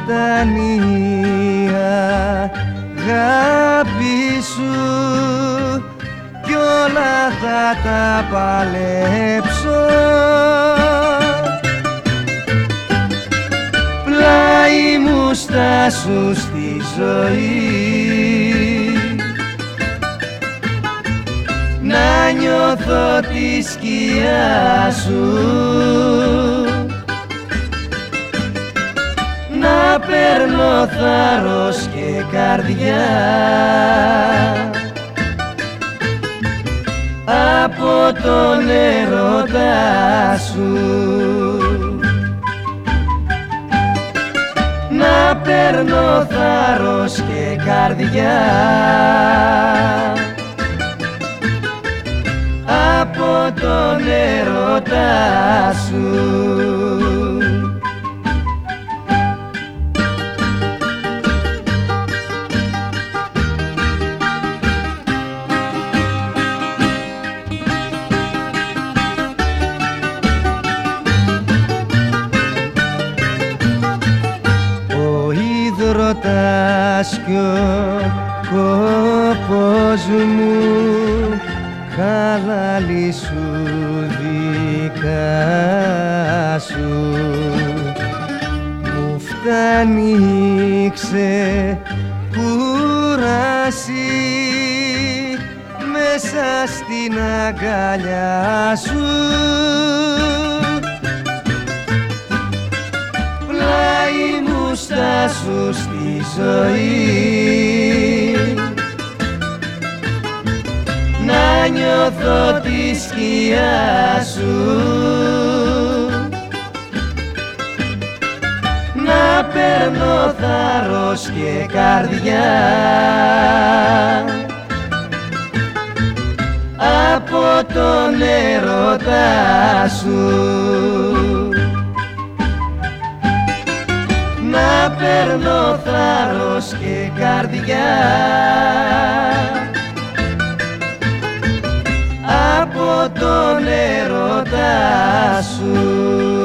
φτάνει η αγάπη σου κι όλα θα τα παλέψω. Πλάι μου στάσου στη ζωή, να νιώθω τη σκιά σου, να παίρνω θάρρος και καρδιά από τον έρωτά σου, να παίρνω θάρρος και καρδιά από τον έρωτά σου. Ρωτάς κι ο κόπος μου, χαλάλι σου δικά σου, μου φτάνει η ξεκούραση μέσα στην αγκαλιά σου. Στάσου στη ζωή, να νιώθω τη σκιά σου, να παίρνω θάρρος και καρδιά από τον έρωτά σου, να παίρνω θάρρος και καρδιά από τον έρωτά σου.